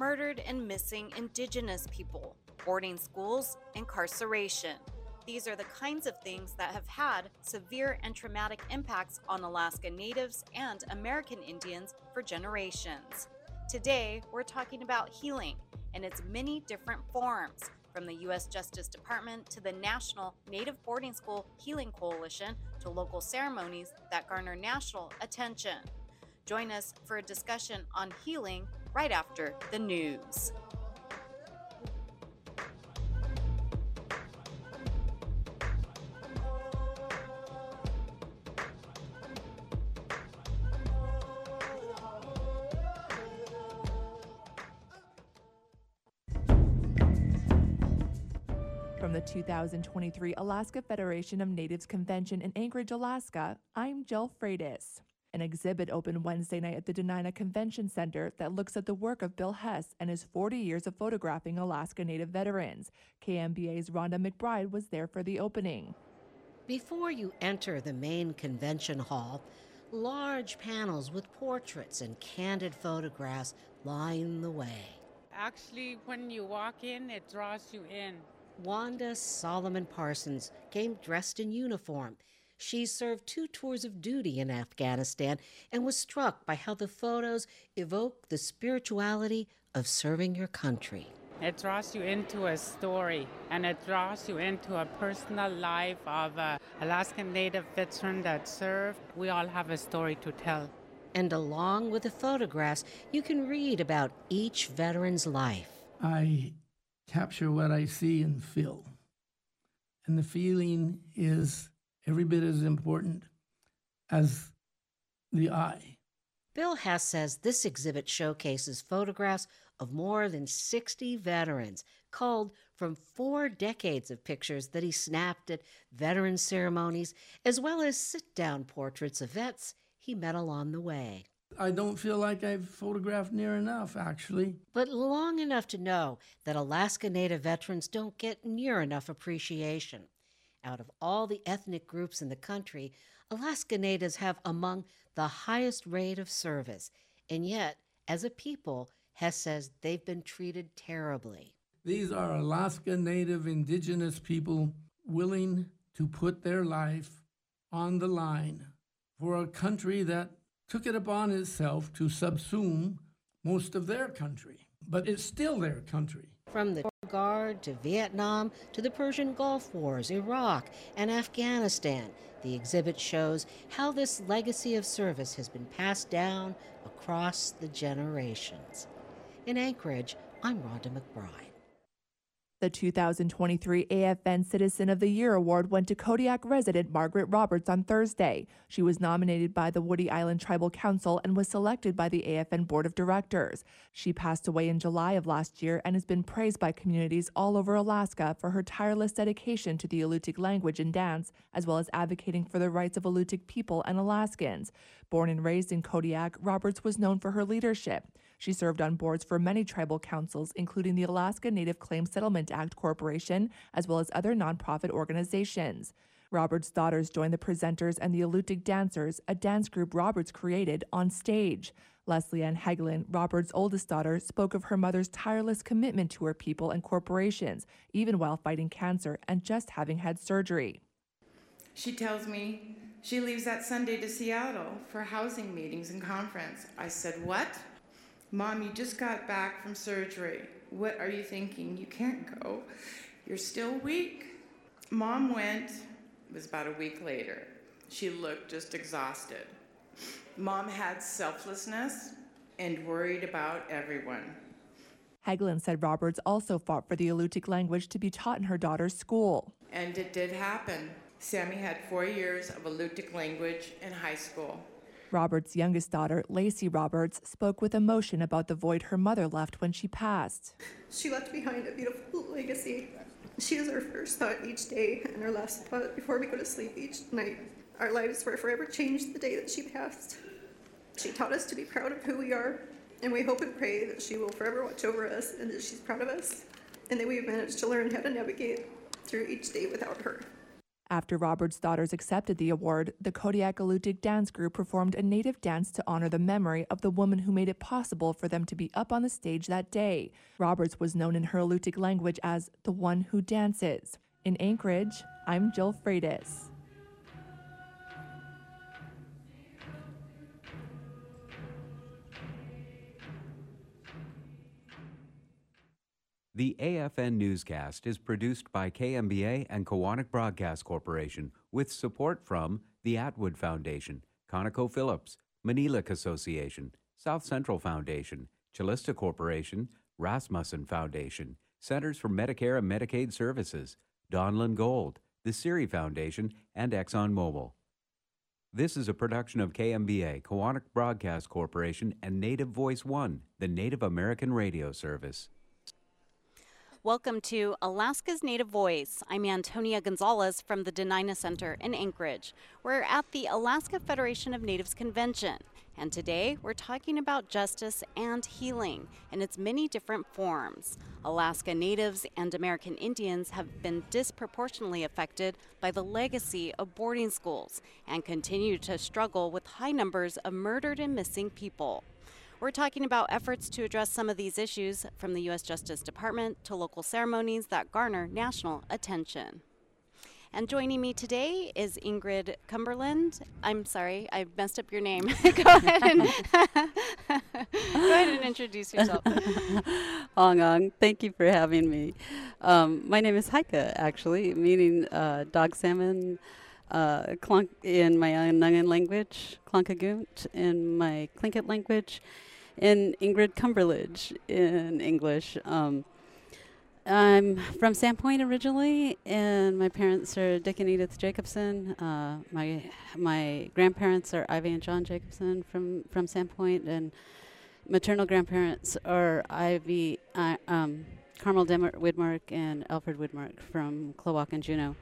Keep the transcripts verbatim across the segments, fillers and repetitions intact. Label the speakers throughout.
Speaker 1: murdered and missing Indigenous people, boarding schools, incarceration. These are the kinds of things that have had severe and traumatic impacts on Alaska Natives and American Indians for generations. Today, we're talking about healing in its many different forms, from the U S Justice Department to the National Native Boarding School Healing Coalition to local ceremonies that garner national attention. Join us for a discussion on healing right after the news.
Speaker 2: From the two thousand twenty-three Alaska Federation of Natives Convention in Anchorage, Alaska, I'm Jill Freitas. An exhibit opened Wednesday night at the Dena'ina Convention Center that looks at the work of Bill Hess and his forty years of photographing Alaska Native veterans. K M B A's Rhonda McBride was there for the opening.
Speaker 3: Before you enter the main convention hall, large panels with portraits and candid photographs line the way.
Speaker 4: Actually, when you walk in, it draws you in.
Speaker 3: Wanda Solomon Parsons came dressed in uniform. She served two tours of duty in Afghanistan and was struck by how the photos evoke the spirituality of serving your country.
Speaker 4: It draws you into a story, and it draws you into a personal life of an Alaskan Native veteran that served. We all have a story to tell.
Speaker 3: And along with the photographs, you can read about each veteran's life.
Speaker 5: I capture what I see and feel. And the feeling is every bit as important as the eye.
Speaker 3: Bill Hess says this exhibit showcases photographs of more than sixty veterans, culled from four decades of pictures that he snapped at veteran ceremonies, as well as sit-down portraits of vets he met along the way.
Speaker 5: I don't feel like I've photographed near enough, actually.
Speaker 3: But long enough to know that Alaska Native veterans don't get near enough appreciation. Out of all the ethnic groups in the country, Alaska Natives have among the highest rate of service. And yet, as a people, Hess says they've been treated terribly.
Speaker 5: These are Alaska Native Indigenous people willing to put their life on the line for a country that took it upon itself to subsume most of their country. But it's still their country.
Speaker 3: From the Guard to Vietnam to the Persian Gulf Wars, Iraq, and Afghanistan, the exhibit shows how this legacy of service has been passed down across the generations. In Anchorage, I'm Rhonda McBride.
Speaker 2: The two thousand twenty-three A F N Citizen of the Year Award went to Kodiak resident Margaret Roberts on Thursday. She was nominated by the Woody Island Tribal Council and was selected by the A F N Board of Directors. She passed away in July of last year and has been praised by communities all over Alaska for her tireless dedication to the Alutiiq language and dance, as well as advocating for the rights of Alutiiq people and Alaskans. Born and raised in Kodiak, Roberts was known for her leadership. She served on boards for many tribal councils, including the Alaska Native Claims Settlement Act Corporation, as well as other nonprofit organizations. Roberts' daughters joined the presenters and the Alutiiq Dancers, a dance group Roberts created, on stage. Leslie Ann Hagelin, Roberts' oldest daughter, spoke of her mother's tireless commitment to her people and corporations, even while fighting cancer and just having had surgery.
Speaker 6: She tells me she leaves that Sunday to Seattle for housing meetings and conference. I said, "What? Mom, you just got back from surgery. What are you thinking? You can't go. You're still weak." Mom went. It was about a week later. She looked just exhausted. Mom had selflessness and worried about everyone.
Speaker 2: Hagelin said Roberts also fought for the Alutiiq language to be taught in her daughter's school.
Speaker 6: And it did happen. Sammy had four years of Alutiiq language in high school.
Speaker 2: Roberts' youngest daughter, Lacey Roberts, spoke with emotion about the void her mother left when she passed.
Speaker 7: She left behind a beautiful legacy. She is our first thought each day and our last thought before we go to sleep each night. Our lives were forever changed the day that she passed. She taught us to be proud of who we are, and we hope and pray that she will forever watch over us and that she's proud of us, and that we have managed to learn how to navigate through each day without her.
Speaker 2: After Roberts' daughters accepted the award, the Kodiak Alutiiq Dance Group performed a native dance to honor the memory of the woman who made it possible for them to be up on the stage that day. Roberts was known in her Alutiiq language as the one who dances. In Anchorage, I'm Jill Freitas.
Speaker 8: The A F N newscast is produced by K M B A and Kowanik Broadcast Corporation with support from the Atwood Foundation, ConocoPhillips, Maniluk Association, South Central Foundation, Chalista Corporation, Rasmussen Foundation, Centers for Medicare and Medicaid Services, Donlin Gold, the Siri Foundation, and ExxonMobil. This is a production of K M B A, Kowanik Broadcast Corporation, and Native Voice One, the Native American radio service.
Speaker 1: Welcome to Alaska's Native Voice. I'm Antonia Gonzalez from the Denina Center in Anchorage. We're at the Alaska Federation of Natives Convention, and today we're talking about justice and healing in its many different forms. Alaska Natives and American Indians have been disproportionately affected by the legacy of boarding schools and continue to struggle with high numbers of murdered and missing people. We're talking about efforts to address some of these issues, from the U S Justice Department to local ceremonies that garner national attention. And joining me today is Ingrid Cumberland. I'm sorry, I messed up your name. Go ahead and go ahead and introduce yourself.
Speaker 9: Ong Ong, thank you for having me. Um, my name is Heike, actually, meaning uh, dog salmon uh, clunk in my Nungan language, Klonkagoont in my Tlingit language, and Ingrid Cumberledge in English. Um, I'm from Sandpoint originally, and my parents are Dick and Edith Jacobson. Uh, my my grandparents are Ivy and John Jacobson from, from Sandpoint, and maternal grandparents are Ivy, uh, um, Carmel Demmer Widmark and Alfred Widmark from Klawock and Juneau.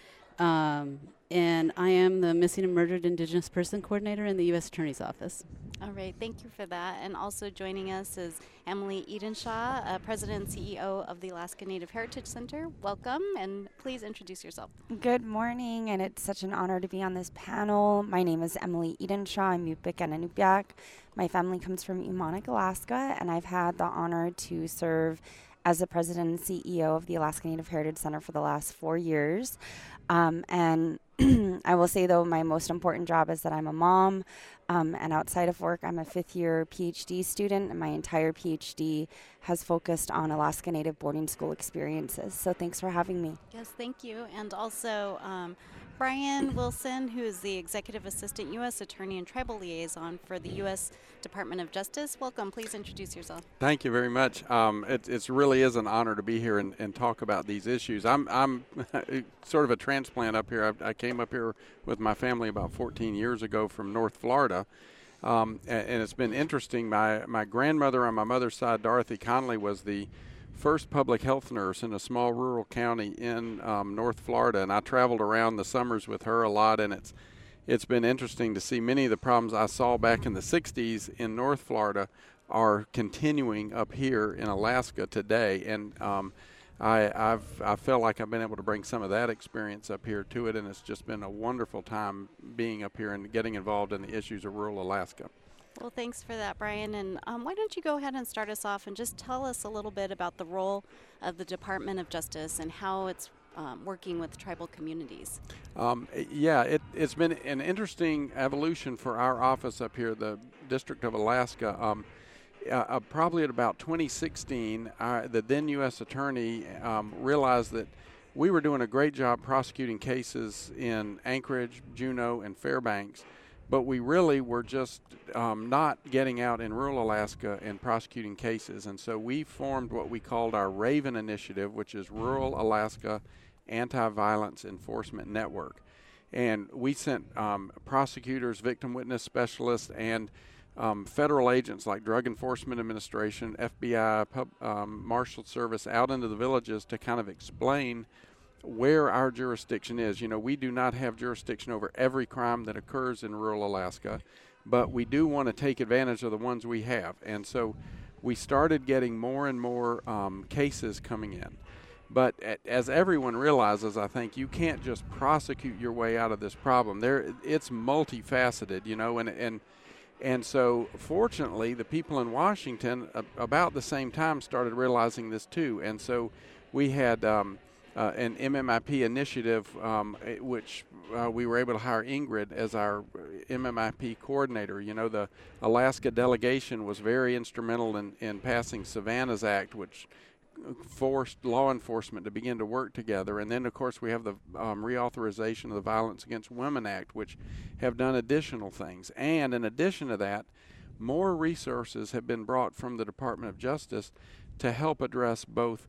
Speaker 9: Um, and I am the Missing and Murdered Indigenous Person Coordinator in the U S Attorney's Office.
Speaker 1: All right, thank you for that. And also joining us is Emily Edenshaw, uh, President and C E O of the Alaska Native Heritage Center. Welcome, and please introduce yourself.
Speaker 10: Good morning, and it's such an honor to be on this panel. My name is Emily Edenshaw. I'm Yupik and Anupiaq. My family comes from Umanak, Alaska, and I've had the honor to serve as the President and C E O of the Alaska Native Heritage Center for the last four years. Um, and I will say, though, my most important job is that I'm a mom, um, and outside of work, I'm a fifth-year PhD student, and my entire PhD has focused on Alaska Native boarding school experiences. So thanks for having me.
Speaker 1: Yes, thank you. And also um, Brian Wilson, who is the Executive Assistant U S Attorney and Tribal Liaison for the U S Department of Justice. Welcome. Please introduce yourself.
Speaker 11: Thank you very much. Um, it it's really is an honor to be here and, and talk about these issues. I'm I'm sort of a transplant up here. I, I came up here with my family about fourteen years ago from North Florida, um, and, and it's been interesting. My my grandmother on my mother's side, Dorothy Conley, was the first public health nurse in a small rural county in um, North Florida, and I traveled around the summers with her a lot, and it's it's been interesting to see many of the problems I saw back in the sixties in North Florida are continuing up here in Alaska today, and um, I I've I feel like I've been able to bring some of that experience up here to it, and it's just been a wonderful time being up here and getting involved in the issues of rural Alaska.
Speaker 1: Well, thanks for that, Brian. And um, why don't you go ahead and start us off and just tell us a little bit about the role of the Department of Justice and how it's um, working with tribal communities.
Speaker 11: Um, yeah, it, it's been an interesting evolution for our office up here, the District of Alaska. Um, uh, uh, probably at about twenty sixteen, uh, the then U S Attorney um, realized that we were doing a great job prosecuting cases in Anchorage, Juneau, and Fairbanks, but we really were just um, not getting out in rural Alaska and prosecuting cases. And so we formed what we called our RAVEN initiative, which is Rural Alaska Anti-Violence Enforcement Network. And we sent um, prosecutors, victim witness specialists, and um, federal agents like Drug Enforcement Administration, F B I, Pub, um, Marshal Service out into the villages to kind of explain where our jurisdiction is. You know, we do not have jurisdiction over every crime that occurs in rural Alaska, but we do want to take advantage of the ones we have. And so we started getting more and more um, cases coming in. But a- as everyone realizes, I think you can't just prosecute your way out of this problem. There, it's multifaceted, you know, and and and so fortunately, the people in Washington uh, about the same time started realizing this too, and so we had um, uh, an M M I P initiative, um, which uh, we were able to hire Ingrid as our M M I P coordinator. You know, the Alaska delegation was very instrumental in, in passing Savannah's Act, which forced law enforcement to begin to work together. And then, of course, we have the um, reauthorization of the Violence Against Women Act, which have done additional things. And in addition to that, more resources have been brought from the Department of Justice to help address both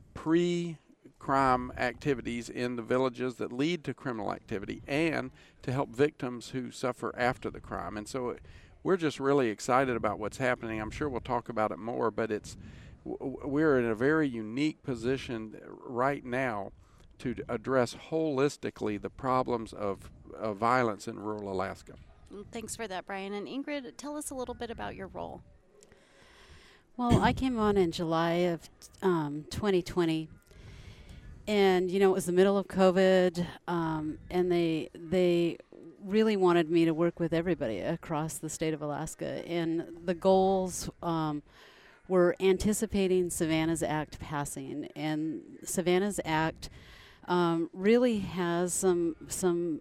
Speaker 11: pre-crime activities in the villages that lead to criminal activity and to help victims who suffer after the crime. And so we're just really excited about what's happening. I'm sure we'll talk about it more, but it's we're in a very unique position right now to address holistically the problems of, of violence in rural Alaska.
Speaker 1: Thanks for that, Brian. And Ingrid, tell us a little bit about your role.
Speaker 9: Well, I came on in July of um, twenty twenty, and you know it was the middle of COVID, um, and they they really wanted me to work with everybody across the state of Alaska, and the goals. Um, We're anticipating Savannah's Act passing, and Savannah's Act um, really has some some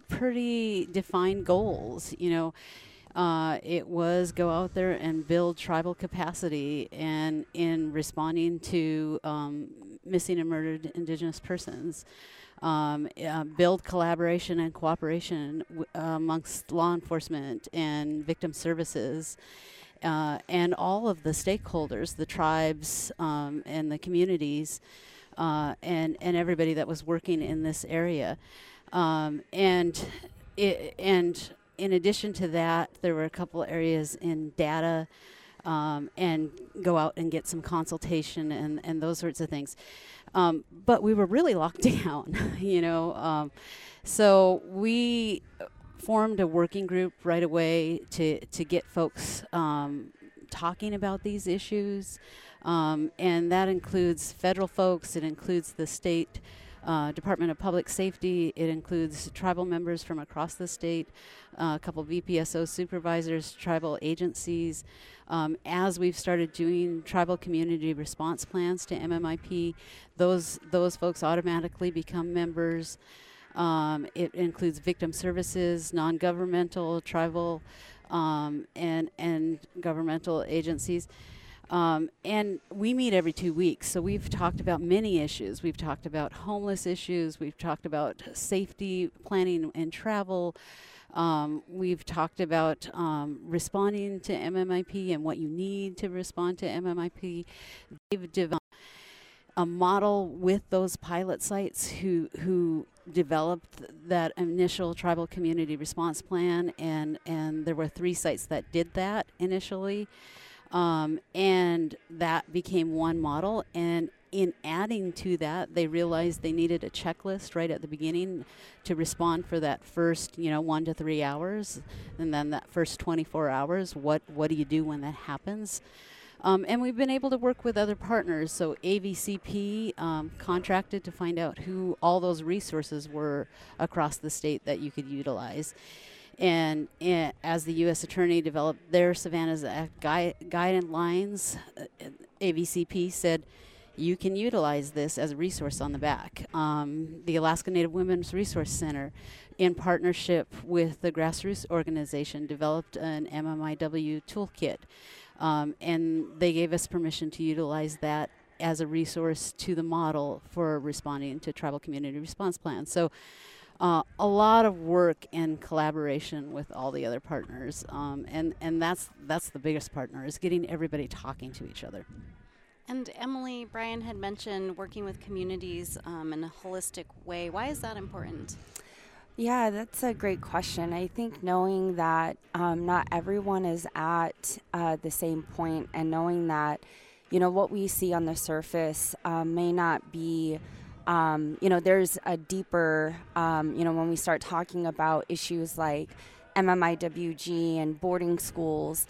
Speaker 9: pretty defined goals. You know, uh, it was go out there and build tribal capacity, and in responding to um, missing and murdered Indigenous persons, um, uh, build collaboration and cooperation w- uh, amongst law enforcement and victim services. Uh, and all of the stakeholders, the tribes um, and the communities, uh, and and everybody that was working in this area, um, and it, and in addition to that, there were a couple areas in data, um, and go out and get some consultation and and those sorts of things, um, but we were really locked down, you know, um, so we formed a working group right away to, to get folks um, talking about these issues. Um, and that includes federal folks, it includes the state uh, Department of Public Safety, it includes tribal members from across the state, uh, a couple V P S O supervisors, tribal agencies. Um, as we've started doing tribal community response plans to M M I P, those those folks automatically become members. Um, it includes victim services, non-governmental, tribal, um, and and governmental agencies. Um, and we meet every two weeks. So we've talked about many issues. We've talked about homeless issues. We've talked about safety, planning, and travel. Um, we've talked about um, responding to M M I P and what you need to respond to M M I P. They've developed a model with those pilot sites who who developed that initial tribal community response plan, and and there were three sites that did that initially, um, and that became one model. And in adding to that, they realized they needed a checklist right at the beginning to respond for that first, you know, one to three hours, and then that first twenty-four hours. What what do you do when that happens? Um, and we've been able to work with other partners. So A V C P um, contracted to find out who all those resources were across the state that you could utilize. And, and as the U S Attorney developed their Savannah's Act gui- guidelines, uh, A V C P said, you can utilize this as a resource on the back. Um, the Alaska Native Women's Resource Center, in partnership with the grassroots organization, developed an M M I W toolkit. Um, and they gave us permission to utilize that as a resource to the model for responding to tribal community response plans. So uh, a lot of work and collaboration with all the other partners. Um, and and that's, that's the biggest partner, is getting everybody talking to each other.
Speaker 1: And Emily, Brian had mentioned working with communities um, in a holistic way. Why is that important?
Speaker 10: Yeah, that's a great question. I think knowing that um, not everyone is at uh, the same point, and knowing that, you know, what we see on the surface uh, may not be, um, you know, there's a deeper, um, you know, when we start talking about issues like M M I W G and boarding schools,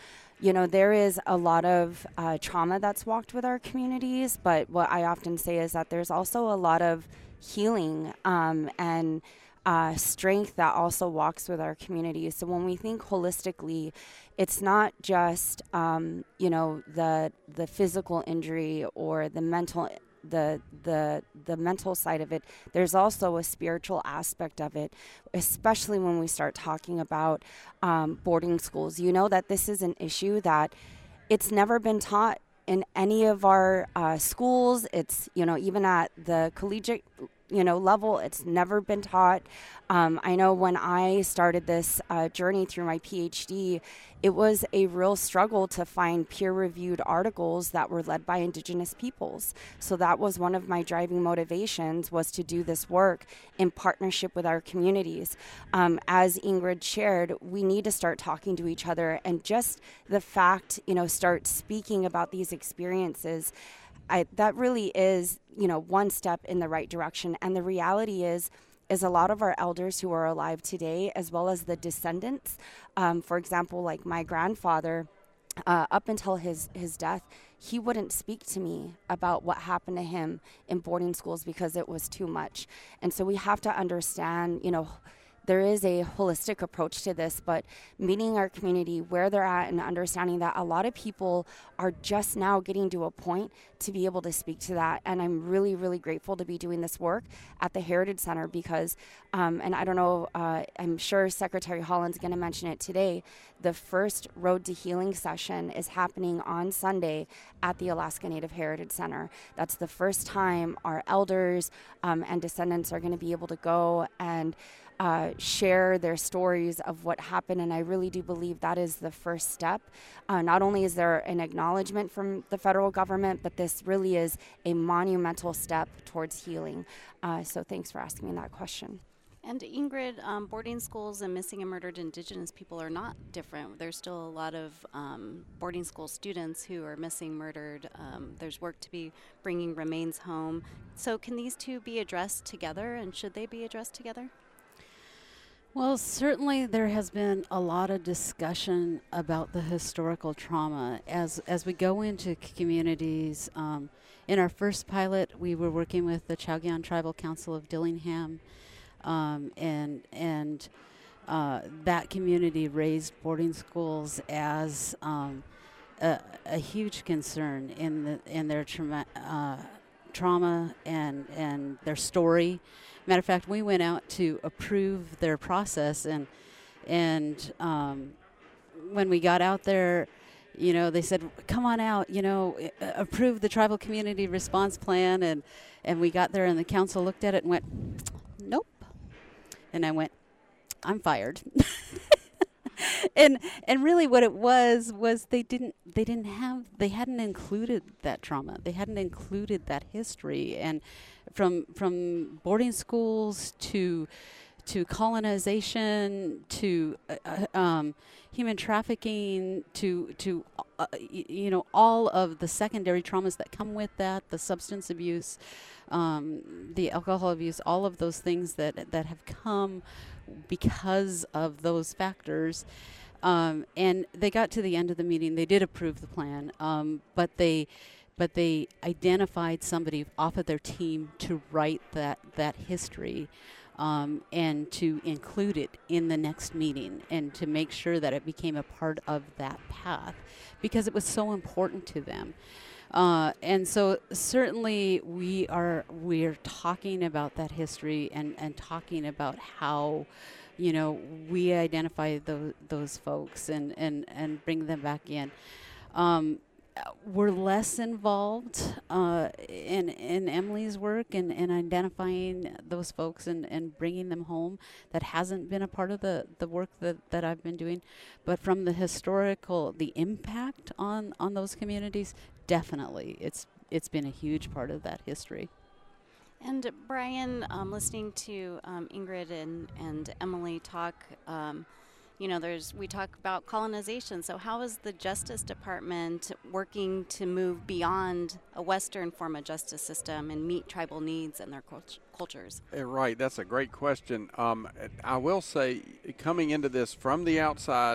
Speaker 10: you know, there is a lot of uh, trauma that's walked with our communities, but what I often say is that there's also a lot of healing um, and uh, strength that also walks with our communities. So when we think holistically, it's not just, um, you know, the the physical injury or the mental the the the mental side of it. There's also a spiritual aspect of it, especially when we start talking about um, boarding schools. You know that this is an issue that it's never been taught in any of our uh, schools. It's, you know, even at the collegiate, you know, level, it's never been taught. Um, I know when I started this uh, journey through my PhD, it was a real struggle to find peer-reviewed articles that were led by Indigenous peoples. So that was one of my driving motivations, was to do this work in partnership with our communities. Um, as Ingrid shared, we need to start talking to each other, and just the fact, you know, start speaking about these experiences. I, that really is, you know, one step in the right direction. And the reality is, is a lot of our elders who are alive today, as well as the descendants, um, for example, like my grandfather, uh, up until his, his death, he wouldn't speak to me about what happened to him in boarding schools because it was too much. And so we have to understand, you know, there is a holistic approach to this, but meeting our community where they're at and understanding that a lot of people are just now getting to a point to be able to speak to that. And I'm really, really grateful to be doing this work at the Heritage Center because, um, and I don't know, uh, I'm sure Secretary Holland's going to mention it today, the first Road to Healing session is happening on Sunday at the Alaska Native Heritage Center. That's the first time our elders um, and descendants are going to be able to go and Uh, share their stories of what happened, and I really do believe that is the first step. Uh, not only is there an acknowledgement from the federal government, but this really is a monumental step towards healing. Uh, so thanks for asking me that question.
Speaker 1: And Ingrid, um, boarding schools and missing and murdered Indigenous people are not different. There's still a lot of um, boarding school students who are missing, murdered. Um, there's work to be bringing remains home. So can these two be addressed together, and should they be addressed together?
Speaker 9: Well, certainly there has been a lot of discussion about the historical trauma as as we go into c- communities. Um, in our first pilot, we were working with the Chowgyan Tribal Council of Dillingham, um, and and uh, that community raised boarding schools as um, a, a huge concern in the in their trauma, uh, trauma and and their story. Matter of fact, we went out to approve their process, and and um, when we got out there, you know, they said, "Come on out, you know, uh, approve the tribal community response plan," and and we got there, and the council looked at it and went, "Nope," and I went, "I'm fired." and and really, what it was was they didn't they didn't have they hadn't included that trauma, they hadn't included that history, and from from boarding schools to to colonization to uh, um, human trafficking to to uh, y- you know, all of the secondary traumas that come with that, the substance abuse, um, the alcohol abuse, all of those things that that have come because of those factors. Um, and they got to the end of the meeting. They did approve the plan, um, but they but they identified somebody off of their team to write that that history. Um, and to include it in the next meeting and to make sure that it became a part of that path because it was so important to them. Uh, and so certainly we are we're talking about that history and, and talking about how, you know, we identify those those folks and, and, and bring them back in. Um, we're less involved uh, in in Emily's work and, and identifying those folks and, and bringing them home. That hasn't been a part of the, the work that, that I've been doing. But from the historical, the impact on, on those communities, definitely. It's it's been a huge part of that history.
Speaker 1: And Brian, um, listening to um, Ingrid and, and Emily talk, um, you know, there's we talk about colonization. So how is the Justice Department working to move beyond a Western form of justice system and meet tribal needs and their cult- cultures?
Speaker 11: Uh, Right, that's a great question. Um, I will say, coming into this from the outside,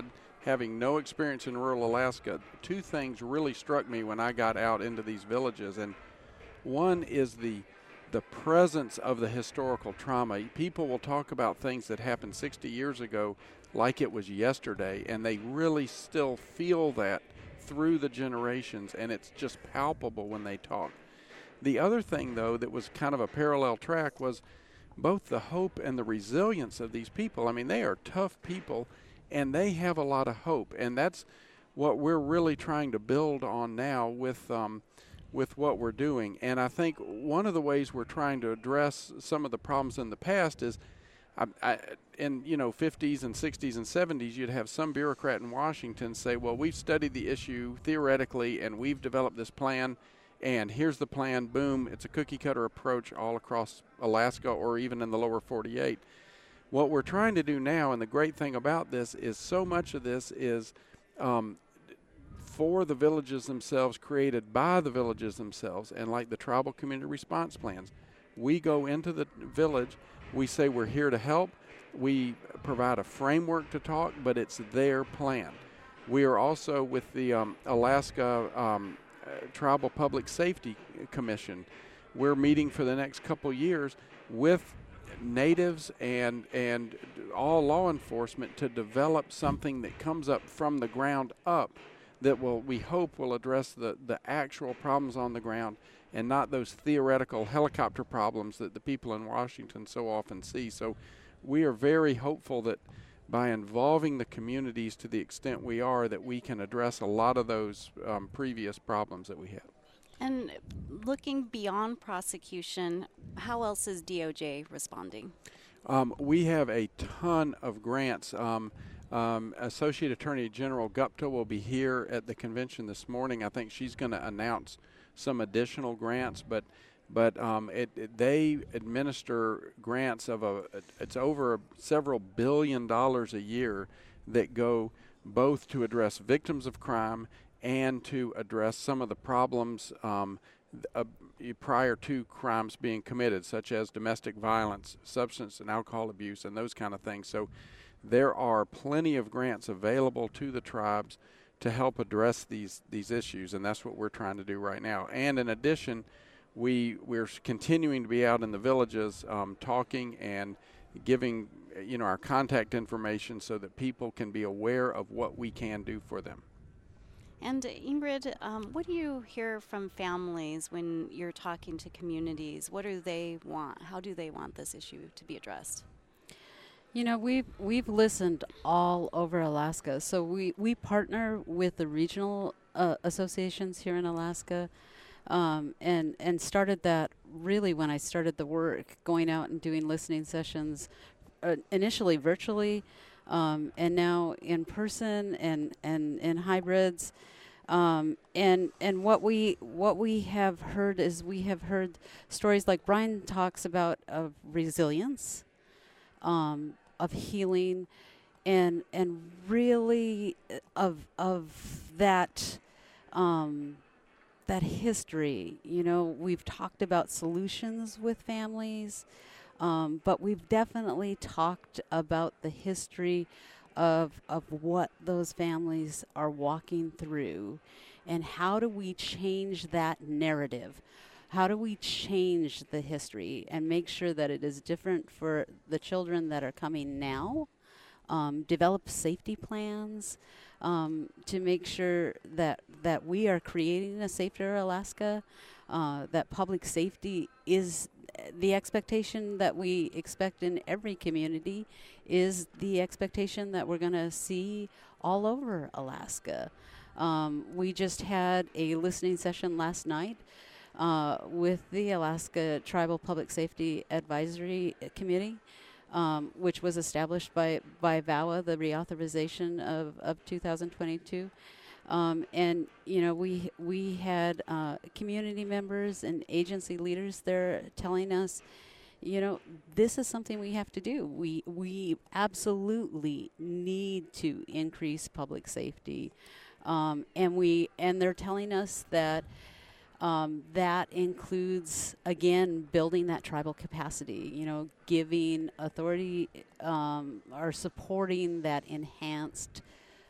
Speaker 11: having no experience in rural Alaska, two things really struck me when I got out into these villages. And one is the the presence of the historical trauma. People will talk about things that happened sixty years ago like it was yesterday, and they really still feel that through the generations, and it's just palpable when they talk. The other thing, though, that was kind of a parallel track was both the hope and the resilience of these people. I mean, they are tough people, and they have a lot of hope, and that's what we're really trying to build on now with um, with what we're doing. And I think one of the ways we're trying to address some of the problems in the past is, I, I, in you know fifties and sixties and seventies, you'd have some bureaucrat in Washington say, well, we've studied the issue theoretically, and we've developed this plan, and here's the plan, boom, it's a cookie-cutter approach all across Alaska or even in the lower forty-eight. What we're trying to do now, and the great thing about this, is so much of this is um, for the villages themselves, created by the villages themselves, and like the tribal community response plans. We go into the village, we say we're here to help, we provide a framework to talk, but it's their plan. We are also with the um, Alaska um, uh, Tribal Public Safety Commission. We're meeting for the next couple years with natives and and all law enforcement to develop something that comes up from the ground up that will, we hope, will address the, the actual problems on the ground and not those theoretical helicopter problems that the people in Washington so often see. So we are very hopeful that by involving the communities to the extent we are, that we can address a lot of those um, previous problems that we have.
Speaker 1: And looking beyond prosecution, how else is D O J responding?
Speaker 11: Um, we have a ton of grants. Um, um, Associate Attorney General Gupta will be here at the convention this morning. I think she's going to announce some additional grants, but but um, it, it, they administer grants of a, it's over several billion dollars a year that go both to address victims of crime and to address some of the problems um, uh, prior to crimes being committed, such as domestic violence, substance and alcohol abuse, and those kind of things. So there are plenty of grants available to the tribes to help address these these issues, and that's what we're trying to do right now. And in addition, we we're continuing to be out in the villages um, talking and giving you know our contact information so that people can be aware of what we can do for them.
Speaker 1: And Ingrid, um, what do you hear from families when you're talking to communities? What do they want? How do they want this issue to be addressed?
Speaker 9: You know, we've we've listened all over Alaska. So we, we partner with the regional uh, associations here in Alaska, um, and and started that really when I started the work, going out and doing listening sessions, uh, initially virtually, um, and now in person and and in hybrids. Um, and and what we what we have heard is we have heard stories like Brian talks about of resilience, um, of healing, and and really of of that um, that history. You know, we've talked about solutions with families, um, but we've definitely talked about the history of of what those families are walking through, and how do we change that narrative? How do we change the history and make sure that it is different for the children that are coming now? Um, develop safety plans um, to make sure that that we are creating a safer Alaska, uh, that public safety is the expectation that we expect in every community, is the expectation that we're going to see all over Alaska. Um, we just had a listening session last night uh, with the Alaska Tribal Public Safety Advisory Committee, um, which was established by, by V A W A, the reauthorization of, of two thousand twenty-two. Um, and, you know, we we had uh, community members and agency leaders there telling us, you know, this is something we have to do. We we absolutely need to increase public safety. Um, and we and they're telling us that um, that includes, again, building that tribal capacity, you know, giving authority um, or supporting that enhanced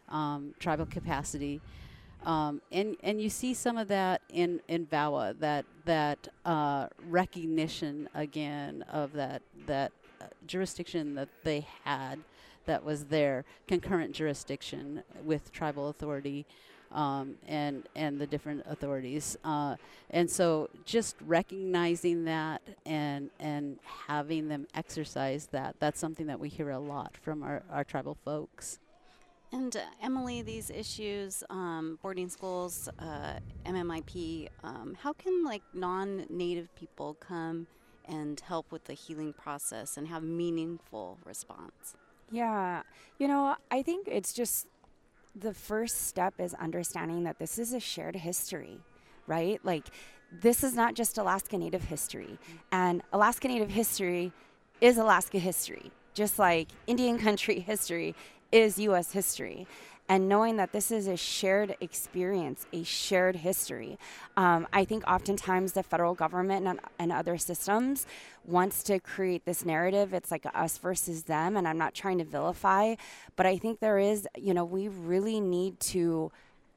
Speaker 9: um, tribal capacity. Um, and, and you see some of that in, in V A W A, that, that uh, recognition again of that, that uh, jurisdiction that they had that was their concurrent jurisdiction with tribal authority um, and, and the different authorities. Uh, and so just recognizing that and, and having them exercise that, that's something that we hear a lot from our, our tribal folks.
Speaker 1: And uh, Emily, these issues, um, boarding schools, uh, M M I P, um, how can like non-Native people come and help with the healing process and have meaningful response?
Speaker 10: Yeah, you know, I think it's just the first step is understanding that this is a shared history, right? Like, this is not just Alaska Native history, and Alaska Native history is Alaska history, just like Indian country history is U S history. And knowing that this is a shared experience, a shared history. Um, I think oftentimes the federal government and, and other systems wants to create this narrative. It's like a us versus them, and I'm not trying to vilify, but I think there is, you know, we really need to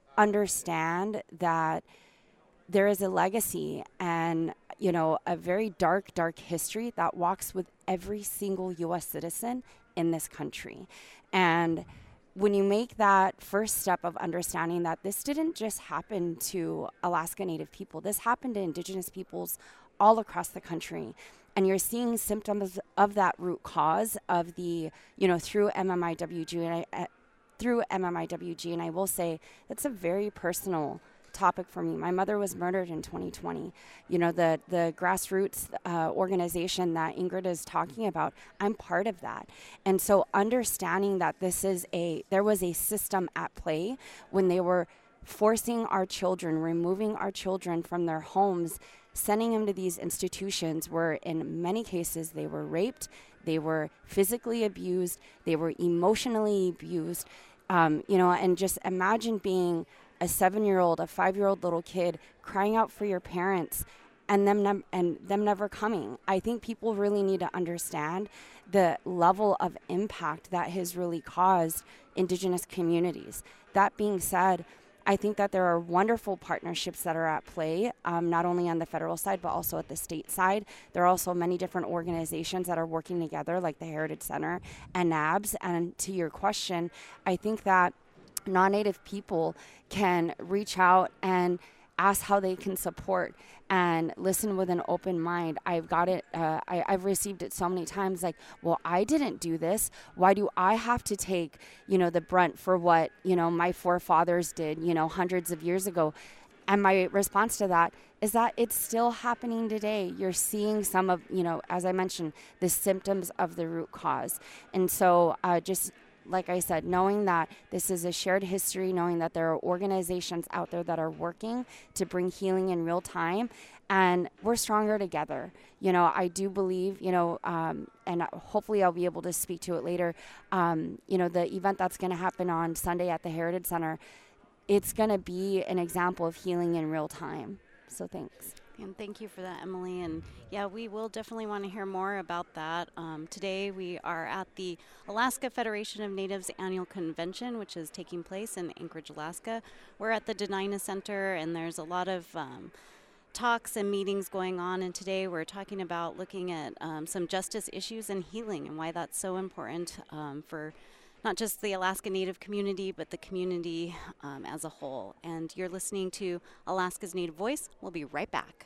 Speaker 10: understand that there is a legacy and, you know, a very dark, dark history that walks with every single U S citizen in this country. And when you make that first step of understanding that this didn't just happen to Alaska Native people, this happened to Indigenous peoples all across the country. And you're seeing symptoms of that root cause of the, you know, through M M I W G, and I, uh, through M M I W G, and I will say that's a very personal topic for me. My mother was murdered in twenty twenty. You know, the the grassroots uh, organization that Ingrid is talking about, I'm part of that. And so understanding that this is a, there was a system at play when they were forcing our children, removing our children from their homes, sending them to these institutions where in many cases they were raped, they were physically abused, they were emotionally abused, um, you know, and just imagine being a seven-year-old, a five-year-old little kid crying out for your parents and them ne- and them never coming. I think people really need to understand the level of impact that has really caused Indigenous communities. That being said, I think that there are wonderful partnerships that are at play, um, not only on the federal side, but also at the state side. There are also many different organizations that are working together, like the Heritage Center and N A B S. And to your question, I think that non-Native people can reach out and ask how they can support and listen with an open mind. I've got it, uh, I, I've received it so many times like, well, I didn't do this. Why do I have to take, you know, the brunt for what, you know, my forefathers did, you know, hundreds of years ago? And my response to that is that it's still happening today. You're seeing some of, you know, as I mentioned, the symptoms of the root cause. And so uh, just like I said, knowing that this is a shared history, knowing that there are organizations out there that are working to bring healing in real time, and we're stronger together. You know, I do believe, you know, um, and hopefully I'll be able to speak to it later, um, you know, the event that's going to happen on Sunday at the Heritage Center, it's going to be an example of healing in real time. So thanks.
Speaker 1: And thank you for that, Emily. And yeah, we will definitely want to hear more about that. Um, today we are at the Alaska Federation of Natives Annual Convention, which is taking place in Anchorage, Alaska. We're at the Denina Center, and there's a lot of um, talks and meetings going on. And today we're talking about looking at um, some justice issues and healing and why that's so important um, for not just the Alaska Native community, but the community um, as a whole. And you're listening to Alaska's Native Voice. We'll be right back.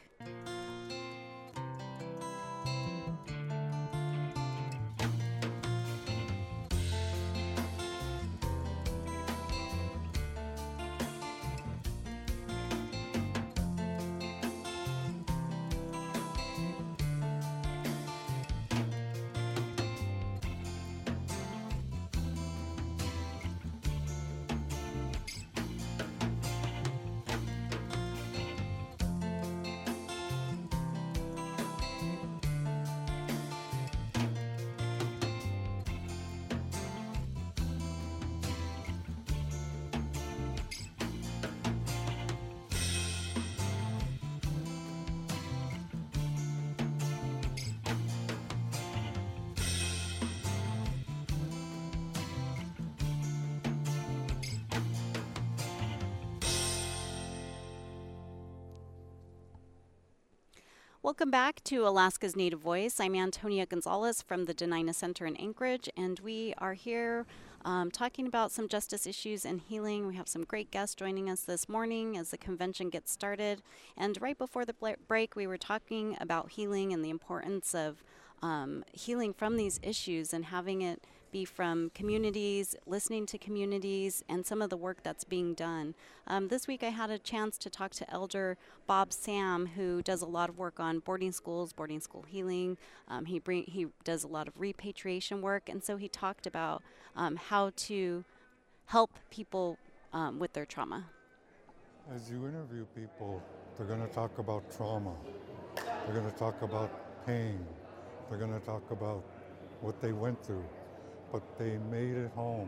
Speaker 1: Welcome back to Alaska's Native Voice. I'm Antonia Gonzalez from the Denina Center in Anchorage, and we are here um, talking about some justice issues and healing. We have some great guests joining us this morning as the convention gets started. And right before the break, we were talking about healing and the importance of um, healing from these issues and having it be from communities, listening to communities, and some of the work that's being done. Um, this week I had a chance to talk to Elder Bob Sam, who does a lot of work on boarding schools, boarding school healing. Um, he bring, he does a lot of repatriation work, and so he talked about um, how to help people um, with their trauma.
Speaker 12: As you interview people, they're going to talk about trauma. They're going to talk about pain. They're going to talk about what they went through. But they made it home.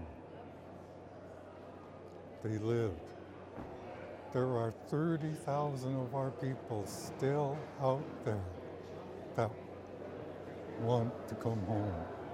Speaker 12: They lived. There are thirty thousand of our people still out there that want to come home.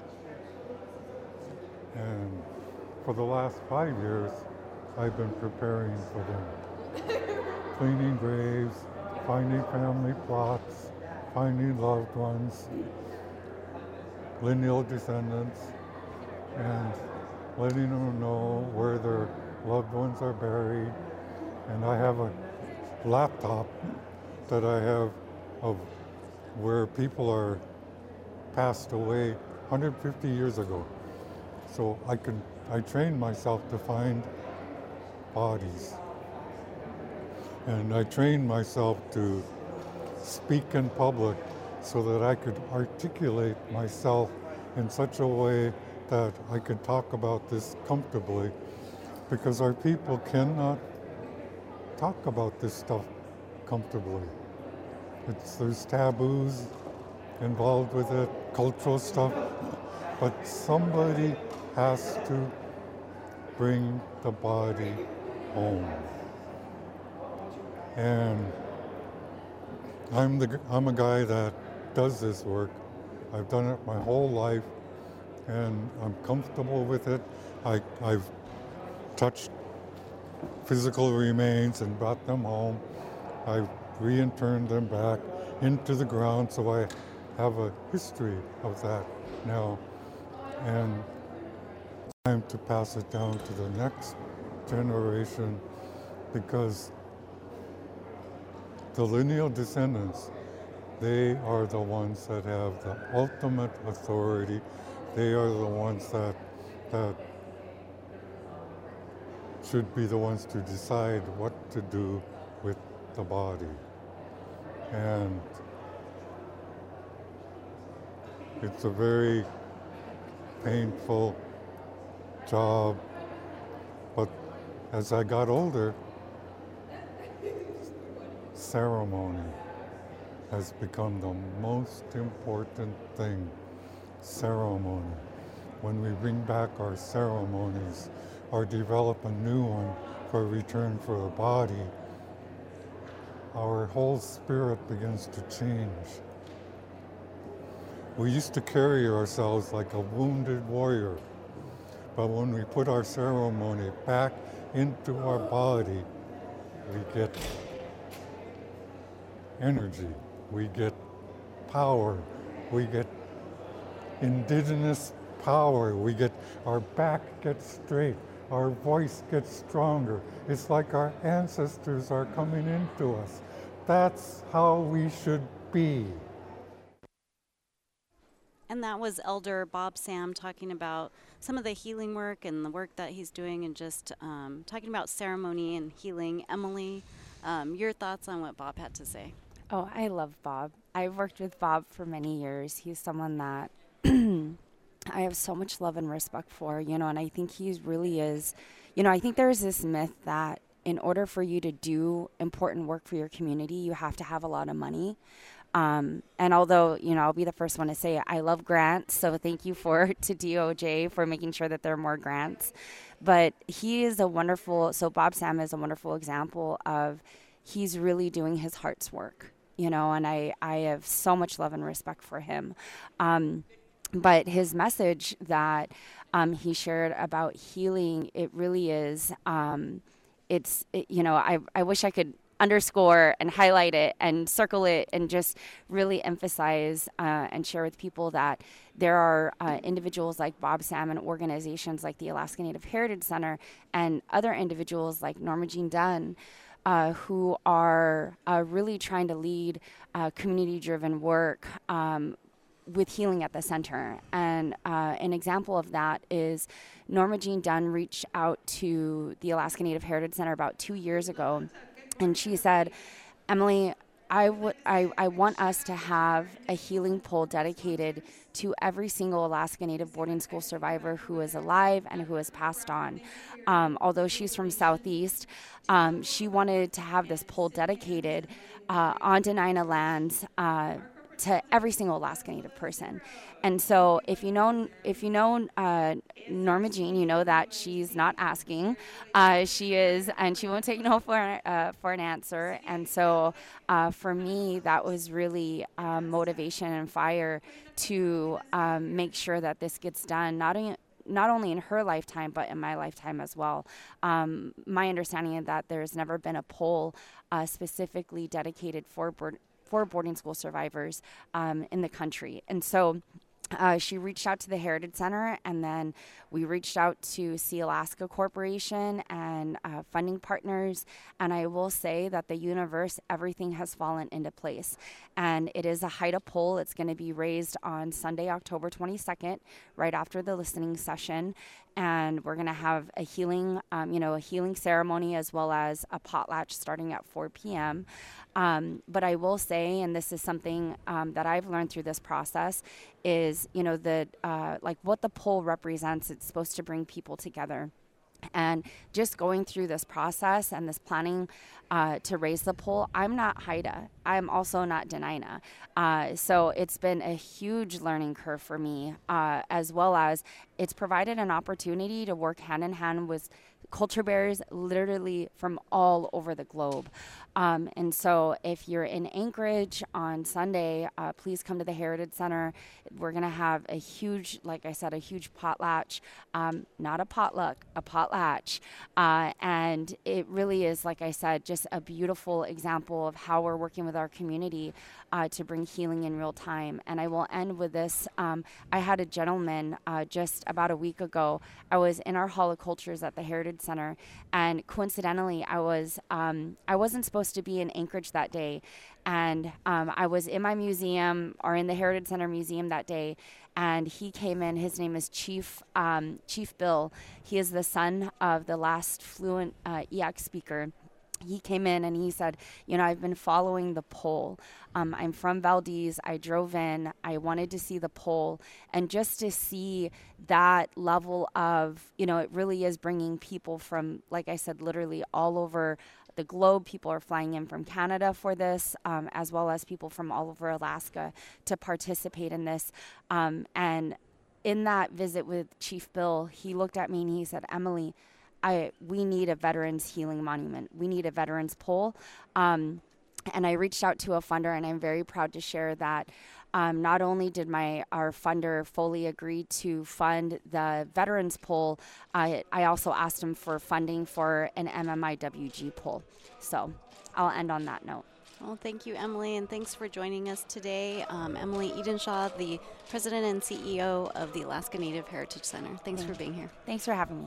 Speaker 12: And for the last five years, I've been preparing for them. Cleaning graves, finding family plots, finding loved ones, lineal descendants, and letting them know where their loved ones are buried. And I have a laptop that I have of where people are passed away one hundred fifty years ago. So I could, I trained myself to find bodies. And I trained myself to speak in public so that I could articulate myself in such a way that I could talk about this comfortably, because our people cannot talk about this stuff comfortably. It's, there's taboos involved with it, cultural stuff, but somebody has to bring the body home. And I'm the I'm a guy that does this work. I've done it my whole life, and I'm comfortable with it. I, I've touched physical remains and brought them home. I've reinterred them back into the ground, so I have a history of that now. And time to pass it down to the next generation, because the lineal descendants, they are the ones that have the ultimate authority. They are the ones that that should be the ones to decide what to do with the body. And it's a very painful job, but as I got older, ceremony has become the most important thing. Ceremony. When we bring back our ceremonies or develop a new one for return for a body, our whole spirit begins to change. We used to carry ourselves like a wounded warrior, but when we put our ceremony back into our body, we get energy, we get power, we get indigenous power, we get, our back gets straight, our voice gets stronger. It's like our ancestors are coming into us. That's how we should be.
Speaker 1: And that was Elder Bob Sam talking about some of the healing work and the work that he's doing, and just um, talking about ceremony and healing. Emily, um, your thoughts on what Bob had to say?
Speaker 10: Oh, I love Bob. I've worked with Bob for many years. He's someone that I have so much love and respect for, you know, and I think he really is, you know, I think there's this myth that in order for you to do important work for your community, you have to have a lot of money. Um, and although, you know, I'll be the first one to say I love grants, so thank you for to D O J for making sure that there are more grants. But he is a wonderful, so Bob Sam is a wonderful example of he's really doing his heart's work, you know, and I, I have so much love and respect for him. Um, but his message that um, he shared about healing, it really is, um, it's, it, you know, I, I wish I could underscore and highlight it and circle it and just really emphasize uh, and share with people that there are uh, individuals like Bob Sam and organizations like the Alaska Native Heritage Center and other individuals like Norma Jean Dunn uh, who are uh, really trying to lead uh, community-driven work um, with healing at the center. And uh, an example of that is Norma Jean Dunn reached out to the Alaska Native Heritage Center about two years ago, and she said, Emily, I, w- I, I want us to have a healing pole dedicated to every single Alaska Native boarding school survivor who is alive and who has passed on. Um, although she's from Southeast, um, she wanted to have this pole dedicated uh, on Dena'ina lands uh, to every single Alaska Native person. And so if you know if you know uh, Norma Jean, you know that she's not asking. Uh, she is, and she won't take no for, uh, for an answer. And so uh, for me, that was really um, motivation and fire to um, make sure that this gets done, not only not only in her lifetime, but in my lifetime as well. Um, my understanding is that there's never been a pole uh, specifically dedicated for board, for boarding school survivors um, in the country. And so uh, she reached out to the Heritage Center, and then we reached out to Sea Alaska Corporation and uh, funding partners. And I will say that the universe, everything has fallen into place. And it is a Haida pole. It's going to be raised on Sunday, October twenty-second, right after the listening session. And we're going to have a healing, um, you know, a healing ceremony as well as a potlatch starting at four p.m. Um, but I will say, and this is something um, that I've learned through this process, is, you know, the uh, like what the pole represents. It's supposed to bring people together. And just going through this process and this planning uh, to raise the pole, I'm not Haida. I'm also not Dena'ina. Uh, so it's been a huge learning curve for me, uh, as well as it's provided an opportunity to work hand in hand with culture bearers literally from all over the globe. Um, and so if you're in Anchorage on Sunday, uh, please come to the Heritage Center. We're going to have a huge, like I said, a huge potlatch, um, not a potluck, a potlatch. Uh, and it really is, like I said, just a beautiful example of how we're working with our community uh, to bring healing in real time. And I will end with this. Um, I had a gentleman uh, just about a week ago. I was in our Hall of Cultures at the Heritage Center, and coincidentally, I was um, I wasn't supposed to be in Anchorage that day, and um, I was in my museum or in the Heritage Center Museum that day, and he came in. His name is Chief um, Chief Bill. He is the son of the last fluent uh, E A C speaker. He came in and he said, you know, I've been following the pole. Um, I'm from Valdez. I drove in. I wanted to see the pole. And just to see that level of, you know, it really is bringing people from, like I said, literally all over the globe. People are flying in from Canada for this, um, as well as people from all over Alaska to participate in this. Um, and in that visit with Chief Bill, he looked at me and he said, Emily, I, we need a veterans healing monument. We need a veterans pole. Um, and I reached out to a funder, and I'm very proud to share that um, not only did my our funder fully agree to fund the veterans pole, I, I also asked him for funding for an M M I W G pole. So I'll end on that note.
Speaker 1: Well, thank you, Emily, and thanks for joining us today. Um, Emily Edenshaw, the president and C E O of the Alaska Native Heritage Center. Thanks for being here.
Speaker 10: Thanks for having me.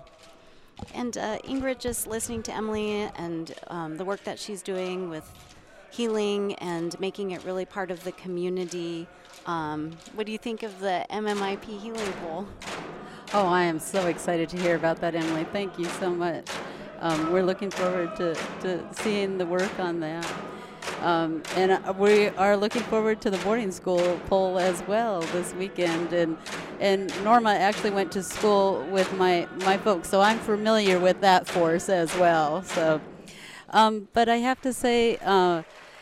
Speaker 1: And uh, Ingrid, just listening to Emily and um, the work that she's doing with healing and making it really part of the community, um, what do you think of the M M I P healing pole?
Speaker 9: Oh, I am so excited to hear about that, Emily. Thank you so much. Um, we're looking forward to, to seeing the work on that. Um, and uh, we are looking forward to the boarding school poll as well this weekend. And and Norma actually went to school with my, my folks, so I'm familiar with that force as well. So, um, but I have to say, uh,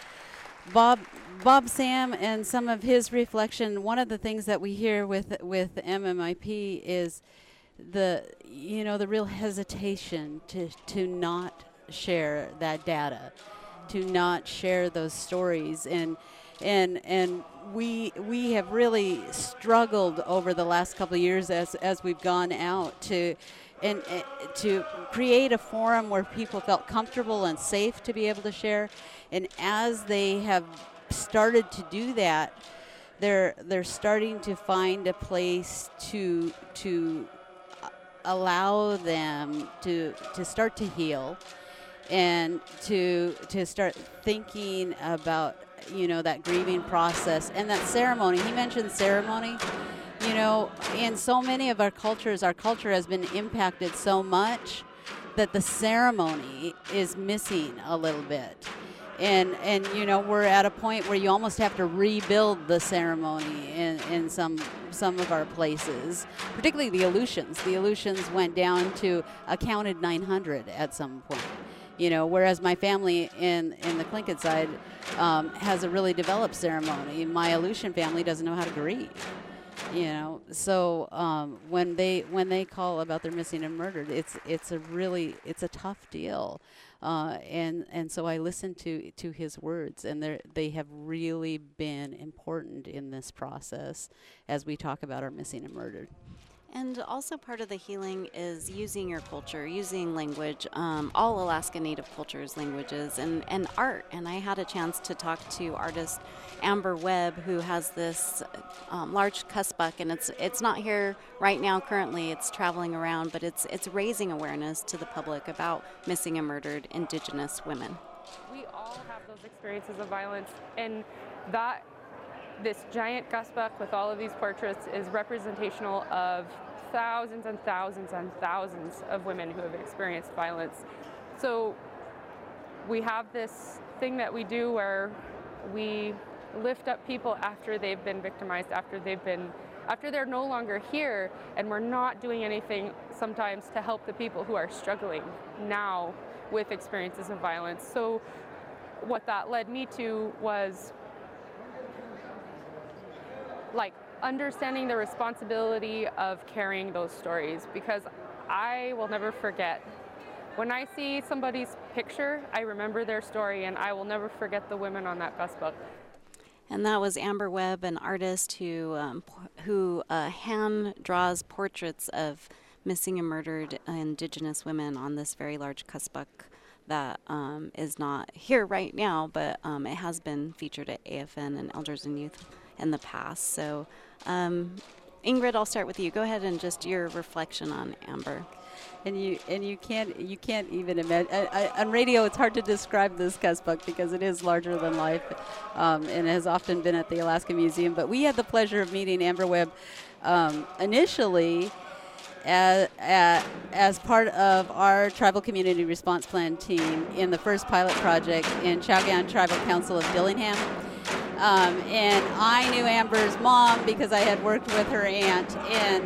Speaker 9: Bob Bob Sam and some of his reflection. One of the things that we hear with with M M I P is the you know the real hesitation to to not share that data, to not share those stories, and and and we we have really struggled over the last couple of years as as we've gone out to and uh, to create a forum where people felt comfortable and safe to be able to share. And as they have started to do that, they're they're starting to find a place to to allow them to to start to heal, and to to start thinking about, you know, that grieving process and that ceremony. He mentioned ceremony. You know, in so many of our cultures, our culture has been impacted so much that the ceremony is missing a little bit. And, and you know, we're at a point where you almost have to rebuild the ceremony in, in some some of our places, particularly the Aleutians. The Aleutians went down to a counted nine hundred at some point. You know, whereas my family in, in the Tlingit side um, has a really developed ceremony. My Aleutian family doesn't know how to grieve. You know, so um, when they when they call about their missing and murdered, it's it's a really it's a tough deal, uh, and and so I listen to to his words, and they they have really been important in this process as we talk about our missing and murdered.
Speaker 1: And also part of the healing is using your culture, using language, um, all Alaska Native cultures, languages, and, and art. And I had a chance to talk to artist Amber Webb, who has this um, large kussbuck, and it's it's not here right now currently. It's traveling around, but it's it's raising awareness to the public about missing and murdered Indigenous women.
Speaker 13: We all have those experiences of violence, and that this giant kussbuck with all of these portraits is representational of thousands and thousands and thousands of women who have experienced violence. So we have this thing that we do where we lift up people after they've been victimized, after they've been, after they're no longer here, and we're not doing anything sometimes to help the people who are struggling now with experiences of violence. So what that led me to was like understanding the responsibility of carrying those stories, because I will never forget. When I see somebody's picture, I remember their story, and I will never forget the women on that kussbuck.
Speaker 1: And that was Amber Webb, an artist who um, who uh, hand draws portraits of missing and murdered Indigenous women on this very large kussbuck that um, is not here right now, but um, it has been featured at A F N and Elders and Youth in the past. So um, Ingrid, I'll start with you. Go ahead and just your reflection on Amber.
Speaker 9: And you and you can't you can't even imagine. I, I, on radio, it's hard to describe this kussbuck because it is larger than life, um, and has often been at the Alaska Museum. But we had the pleasure of meeting Amber Webb um, initially as, as part of our Tribal Community Response Plan team in the first pilot project in Chowgan Tribal Council of Dillingham. Um, and I knew Amber's mom because I had worked with her aunt, and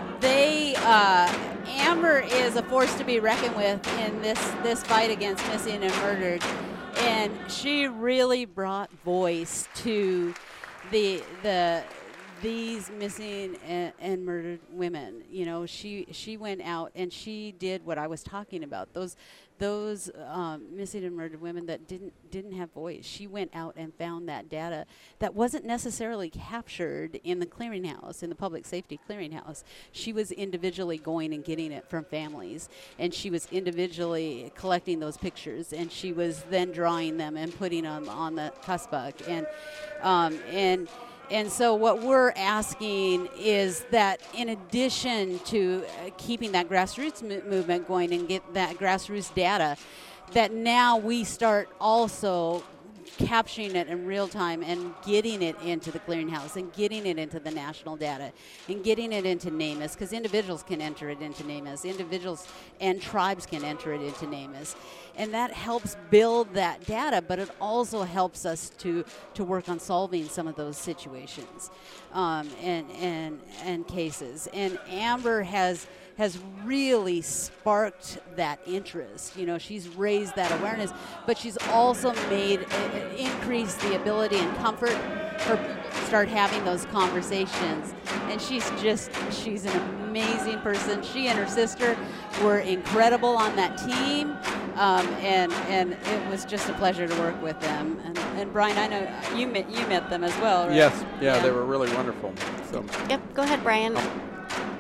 Speaker 9: they. Uh, Amber is a force to be reckoned with in this, this fight against missing and murdered, and she really brought voice to the the these missing and, and murdered women. You know, she she went out and she did what I was talking about. Those those um, missing and murdered women that didn't didn't have voice. She went out and found that data that wasn't necessarily captured in the clearinghouse, in the public safety clearinghouse. She was individually going and getting it from families, and she was individually collecting those pictures, and she was then drawing them and putting them on the kussbuck. And um, and And so what we're asking is that in addition to uh, keeping that grassroots mo- movement going and get that grassroots data, that now we start also capturing it in real time and getting it into the clearinghouse and getting it into the national data and getting it into NamUs, because individuals can enter it into NamUs, individuals and tribes can enter it into NamUs. And that helps build that data, but it also helps us to, to work on solving some of those situations um, and, and, and cases. And Amber has has really sparked that interest. You know, she's raised that awareness, but she's also made, uh, increased the ability and comfort for people to start having those conversations. And she's just, she's an amazing person. She and her sister were incredible on that team, um, and and it was just a pleasure to work with them. And, and Brian, I know you met, you met them as well, right?
Speaker 11: Yes, yeah, yeah, they were really wonderful. So.
Speaker 1: Yep, go ahead, Brian.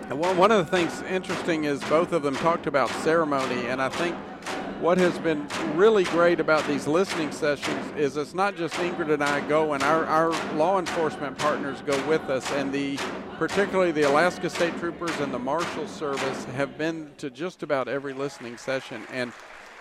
Speaker 11: Well, one of the things interesting is both of them talked about ceremony, and I think what has been really great about these listening sessions is it's not just Ingrid and I go, and our, our law enforcement partners go with us, and the particularly the Alaska State Troopers and the Marshal Service have been to just about every listening session. And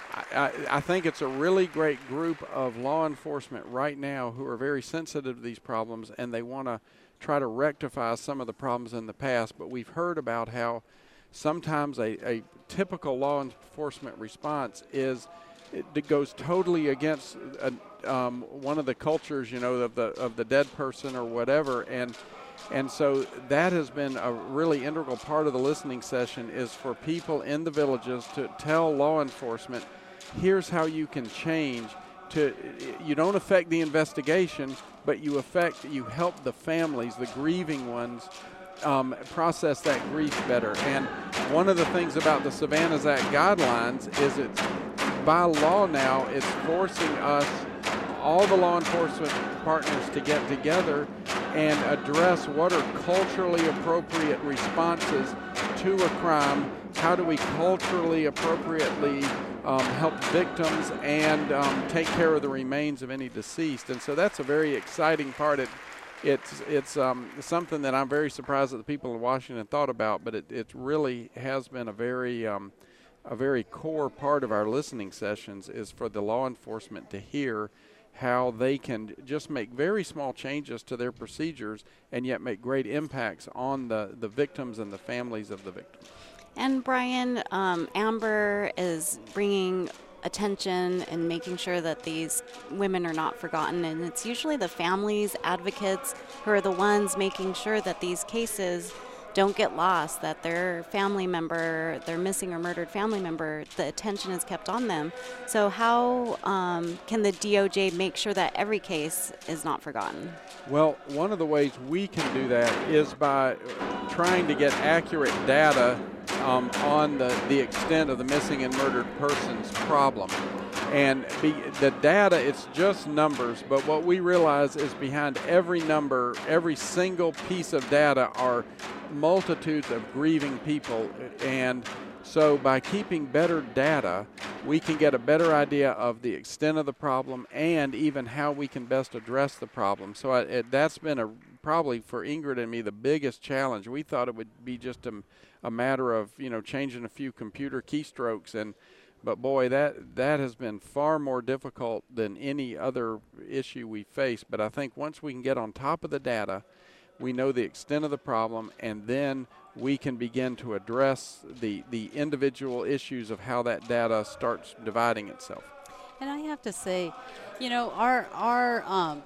Speaker 11: I, I think it's a really great group of law enforcement right now who are very sensitive to these problems, and they want to try to rectify some of the problems in the past. But we've heard about how sometimes a, a typical law enforcement response is it, it goes totally against a, um, one of the cultures, you know, of the of the dead person or whatever, and and so that has been a really integral part of the listening session, is for people in the villages to tell law enforcement, here's how you can change. To you don't affect the investigation, but you affect you help the families, the grieving ones, um, process that grief better. And one of the things about the Savannah's Act guidelines is it's by law now, it's forcing us, all the law enforcement partners, to get together and address what are culturally appropriate responses to a crime. How do we culturally appropriately um, help victims and um, take care of the remains of any deceased? And so that's a very exciting part. It, it's it's um, something that I'm very surprised that the people in Washington thought about, but it, it really has been a very um, a very core part of our listening sessions, is for the law enforcement to hear how they can just make very small changes to their procedures and yet make great impacts on the, the victims and the families of the victims.
Speaker 1: And Brian, um, Amber is bringing attention and making sure that these women are not forgotten. And it's usually the families, advocates, who are the ones making sure that these cases don't get lost, that their family member, their missing or murdered family member, the attention is kept on them. So how um, can the D O J make sure that every case is not forgotten?
Speaker 11: Well, one of the ways we can do that is by trying to get accurate data um, on the, the extent of the missing and murdered persons problem. And be, the data, it's just numbers, but what we realize is behind every number, every single piece of data are multitudes of grieving people. And so by keeping better data, we can get a better idea of the extent of the problem and even how we can best address the problem. So I, it, that's been a probably for Ingrid and me the biggest challenge. We thought it would be just a, a matter of, you know, changing a few computer keystrokes, and but boy, that that has been far more difficult than any other issue we face. But I think once we can get on top of the data, we know the extent of the problem, and then we can begin to address the, the individual issues of how that data starts dividing itself.
Speaker 9: And I have to say, you know, our our um,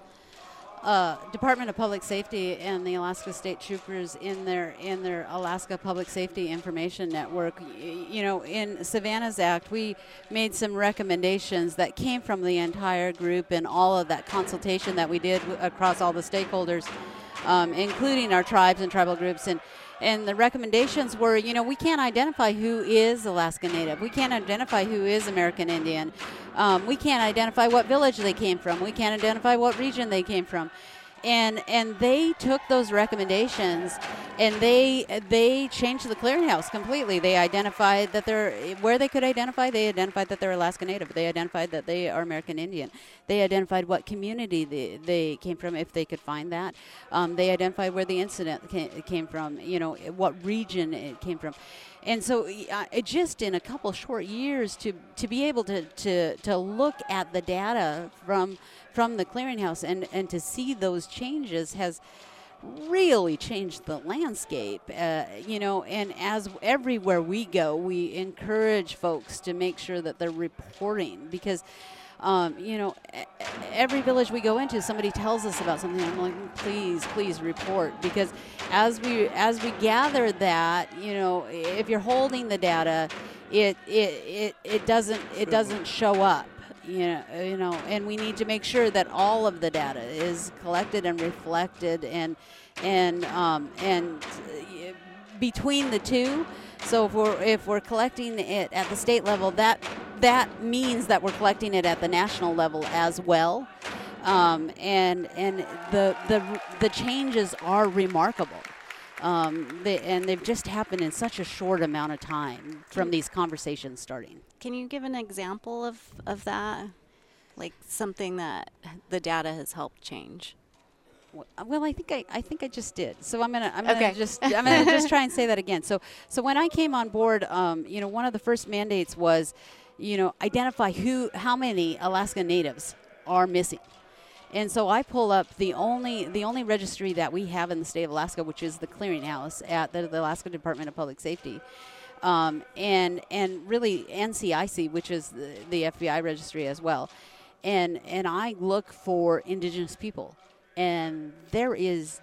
Speaker 9: uh, Department of Public Safety and the Alaska State Troopers in their in their Alaska Public Safety Information Network, y- you know, in Savannah's Act, we made some recommendations that came from the entire group and all of that consultation that we did w- across all the stakeholders, um, including our tribes and tribal groups. And And the recommendations were, you know, we can't identify who is Alaska Native. We can't identify who is American Indian. Um, we can't identify what village they came from. We can't identify what region they came from. And and they took those recommendations and they they changed the clearinghouse completely. They identified that they're, where they could identify, they identified that they're Alaska Native. They identified that they are American Indian. They identified what community they, they came from, if they could find that. Um, they identified where the incident came, came from, you know, what region it came from. And so uh, it just in a couple short years to, to be able to, to, to look at the data from from the clearinghouse and, and to see those changes has really changed the landscape, uh, you know, and as everywhere we go, we encourage folks to make sure that they're reporting, because Um, you know, every village we go into, somebody tells us about something. I'm like, please, please report, because as we as we gather that, you know, if you're holding the data, it it it, it doesn't it doesn't show up. You know, you know, and we need to make sure that all of the data is collected and reflected, and and um, and uh, between the two. So if we're if we're collecting it at the state level, that that means that we're collecting it at the national level as well, um, and and the the the changes are remarkable. Um, they, and they've just happened in such a short amount of time from these conversations starting.
Speaker 1: Can you give an example of, of that? Like something that the data has helped change?
Speaker 9: Well, I think I, I think I just did. So I'm gonna I'm gonna
Speaker 1: Okay.
Speaker 9: just I'm gonna just try and say that again. So so when I came on board, um, you know, one of the first mandates was, you know, identify who how many Alaska Natives are missing. And so I pull up the only the only registry that we have in the state of Alaska, which is the Clearinghouse at the, the Alaska Department of Public Safety, um, and and really N C I C, which is the, the F B I registry as well. And and I look for Indigenous people, and there is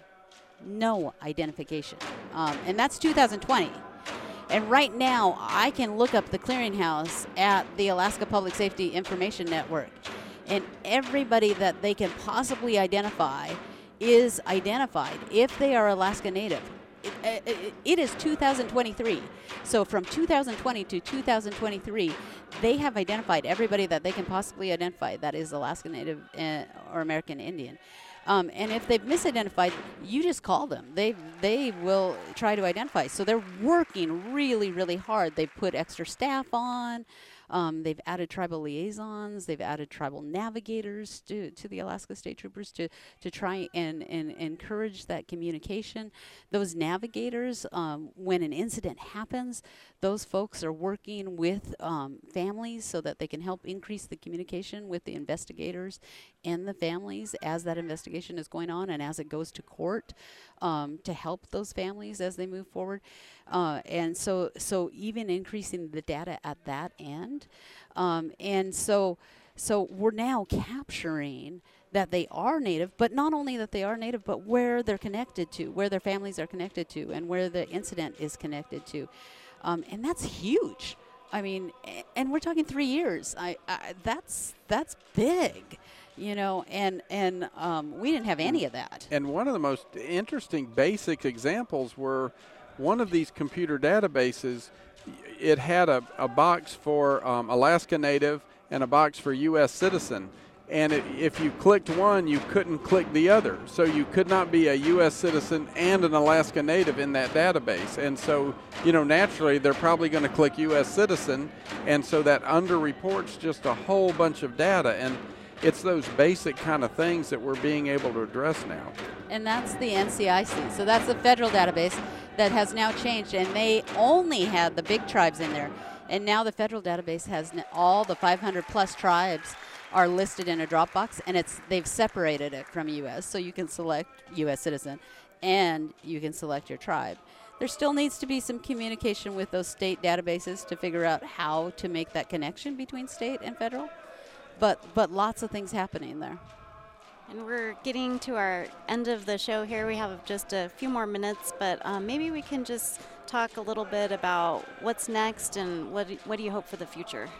Speaker 9: no identification, um, and that's two thousand twenty. And right now, I can look up the Clearinghouse at the Alaska Public Safety Information Network. And everybody that they can possibly identify is identified if they are Alaska Native. It, it, it is two thousand twenty-three. So from two thousand twenty to two thousand twenty-three, they have identified everybody that they can possibly identify that is Alaska Native uh, or American Indian. Um, and if they've misidentified, you just call them. They they will try to identify. So they're working really, really hard. They've put extra staff on. Um, they've added tribal liaisons. They've added tribal navigators to, to the Alaska State Troopers to, to try and, and encourage that communication. Those navigators, um, when an incident happens, those folks are working with um, families so that they can help increase the communication with the investigators and the families as that investigation is going on and as it goes to court, um, to help those families as they move forward. Uh, and so, so even increasing the data at that end. Um, and so, so we're now capturing that they are Native, but not only that they are Native, but where they're connected to, where their families are connected to, and where the incident is connected to. Um, and that's huge. I mean, a- and we're talking three years. I, I that's that's big, you know. And and um, we didn't have any of that.
Speaker 11: And one of the most interesting basic examples were one of these computer databases. It had a, a box for um, Alaska Native and a box for U S citizen. And it, if you clicked one, you couldn't click the other. So you could not be a U S citizen and an Alaska Native in that database. And so, you know, naturally, they're probably going to click U S citizen. And so that under-reports just a whole bunch of data. And it's those basic kind of things that we're being able to address now.
Speaker 9: And that's the N C I C. So that's the federal database that has now changed. And they only had the big tribes in there. And now the federal database has n- all the five hundred plus tribes are listed in a Dropbox, and it's they've separated it from U S, so you can select U S citizen and you can select your tribe. There still needs to be some communication with those state databases to figure out how to make that connection between state and federal, but but lots of things happening there.
Speaker 1: And we're getting to our end of the show here. We have just a few more minutes, but um, maybe we can just talk a little bit about what's next and what do, what do you hope for the future?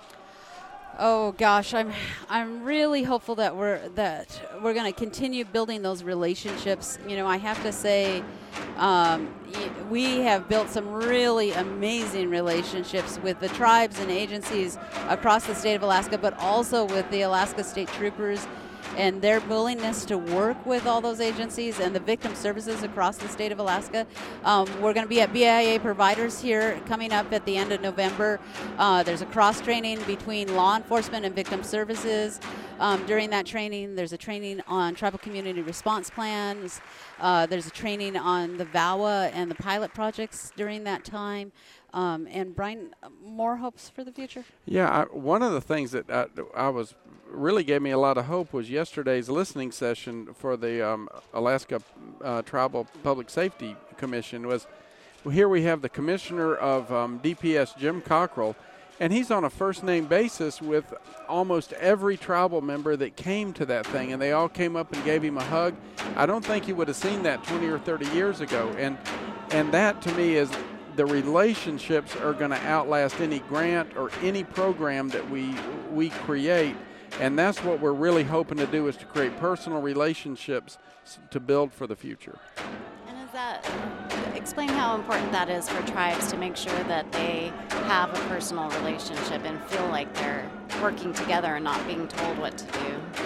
Speaker 9: Oh gosh, I'm I'm really hopeful that we're that we're going to continue building those relationships. You know, I have to say, um, y- we have built some really amazing relationships with the tribes and agencies across the state of Alaska, but also with the Alaska State Troopers and their willingness to work with all those agencies and the victim services across the state of Alaska. Um, we're going to be at B I A Providers here coming up at the end of November. Uh, there's a cross-training between law enforcement and victim services. Um, during that training, there's a training on tribal community response plans. Uh, there's a training on the V A W A and the pilot projects during that time. Um, and Brian, more hopes for the future?
Speaker 11: Yeah, I, one of the things that I, I was really gave me a lot of hope was yesterday's listening session for the um, Alaska uh, Tribal Public Safety Commission. Was well, here we have the commissioner of um, D P S, Jim Cockrell, and he's on a first-name basis with almost every tribal member that came to that thing, and they all came up and gave him a hug. I don't think he would have seen that twenty or thirty years ago, and and that to me is the relationships are going to outlast any grant or any program that we we create, and that's what we're really hoping to do, is to create personal relationships to build for the future.
Speaker 1: And is that, explain how important that is for tribes to make sure that they have a personal relationship and feel like they're working together and not being told what to do.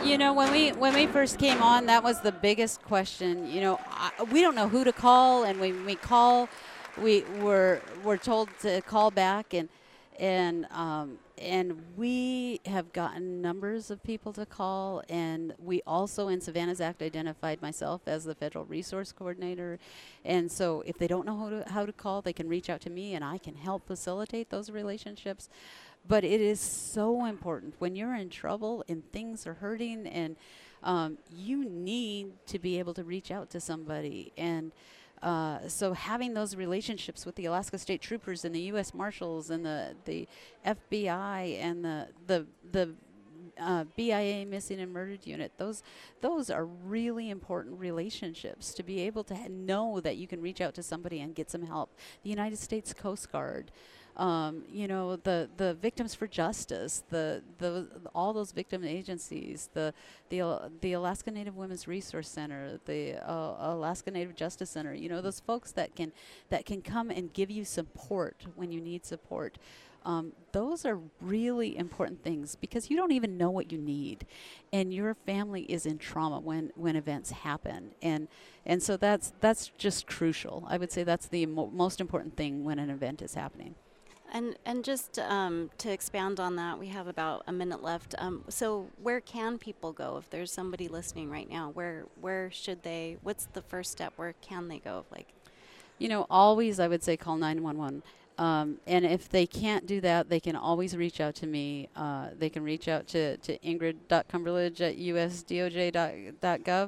Speaker 9: You know, when we when we first came on, that was the biggest question. You know, I, we don't know who to call, and when we call, we were we're told to call back, and and um, and we have gotten numbers of people to call, and we also in Savannah's Act identified myself as the federal resource coordinator, and so if they don't know how to how to call, they can reach out to me, and I can help facilitate those relationships. But it is so important when you're in trouble and things are hurting, and um, you need to be able to reach out to somebody. And uh, so having those relationships with the Alaska State Troopers and the U S Marshals and the, the F B I and the the the uh, B I A Missing and Murdered Unit, those those are really important relationships to be able to ha- know that you can reach out to somebody and get some help. The United States Coast Guard. Um, you know, the, the Victims for Justice, the, the all those victim agencies, the the uh, the Alaska Native Women's Resource Center, the uh, Alaska Native Justice Center. You know, those folks that can that can come and give you support when you need support. Um, those are really important things because you don't even know what you need, and your family is in trauma when, when events happen, and and so that's that's just crucial. I would say that's the mo- most important thing when an event is happening.
Speaker 1: And and just um, to expand on that, we have about a minute left. Um, so where can people go if there's somebody listening right now? Where where should they? What's the first step? Where can they go? Like,
Speaker 9: you know, always I would say call nine one one. Um, and if they can't do that, they can always reach out to me. Uh, they can reach out to, to ingrid dot cumberledge at u s d o j dot gov.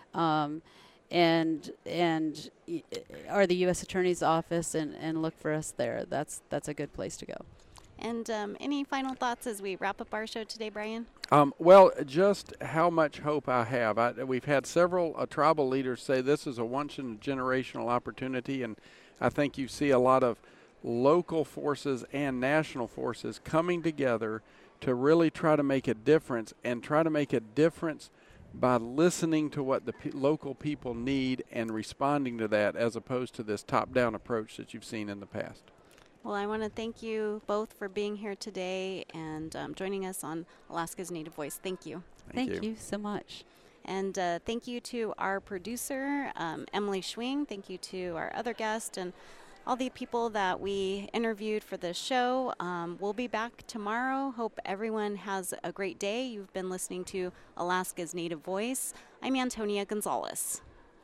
Speaker 9: Um, and and or the U S Attorney's Office and, and look for us there. That's that's a good place to go.
Speaker 1: And um, any final thoughts as we wrap up our show today, Brian?
Speaker 11: Um, well, just how much hope I have. I, we've had several uh, tribal leaders say this is a once-in-a-generational opportunity, and I think you see a lot of local forces and national forces coming together to really try to make a difference, and try to make a difference by listening to what the pe- local people need and responding to that, as opposed to this top-down approach that you've seen in the past.
Speaker 1: Well, I want to thank you both for being here today and um, joining us on Alaska's Native Voice. Thank you.
Speaker 9: Thank, thank you. you so much.
Speaker 1: And uh, thank you to our producer, um, Emily Schwing. Thank you to our other guest and all the people that we interviewed for this show. Um, we'll be back tomorrow. Hope everyone has a great day. You've been listening to Alaska's Native Voice. I'm Antonia Gonzalez.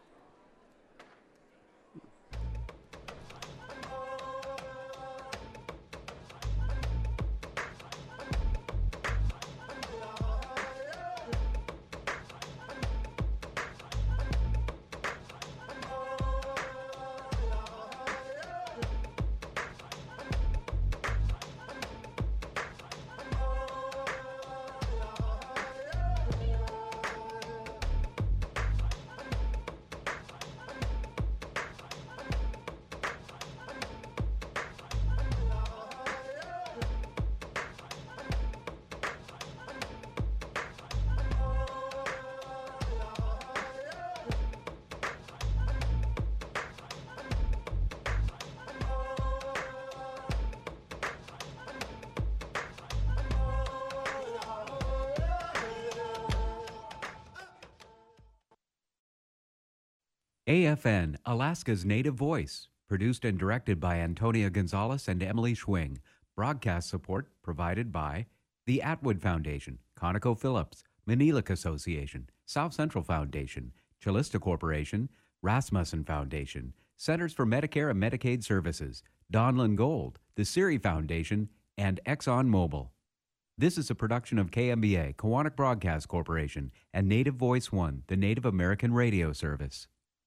Speaker 8: A F N, Alaska's Native Voice, produced and directed by Antonia Gonzalez and Emily Schwing. Broadcast support provided by the Atwood Foundation, ConocoPhillips, Maniluk Association, South Central Foundation, Chillista Corporation, Rasmussen Foundation, Centers for Medicare and Medicaid Services, Donlin Gold, the Siri Foundation, and ExxonMobil. This is a production of K M B A, Kawanak Broadcast Corporation, and Native Voice One, the Native American radio service.